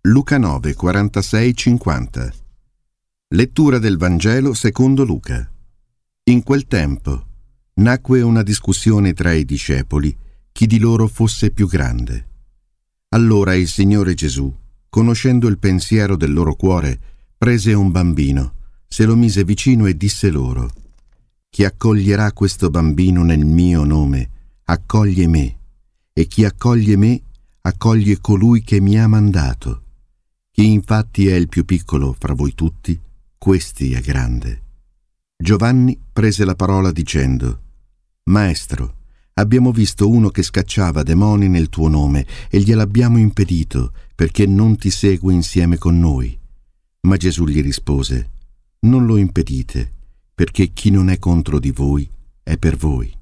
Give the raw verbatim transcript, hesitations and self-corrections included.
Luca nove, quarantasei cinquanta. Lettura del Vangelo secondo Luca. In quel tempo nacque una discussione tra i discepoli chi di loro fosse più grande. Allora il Signore Gesù, conoscendo il pensiero del loro cuore, prese un bambino, se lo mise vicino e disse loro: chi accoglierà questo bambino nel mio nome, accoglie me, e chi accoglie me, accoglie colui che mi ha mandato. Chi infatti è il più piccolo fra voi tutti, questi è grande. Giovanni prese la parola dicendo: Maestro, abbiamo visto uno che scacciava demoni nel tuo nome e gliel'abbiamo impedito perché non ti segue insieme con noi. Ma Gesù gli rispose: non lo impedite, perché chi non è contro di voi è per voi.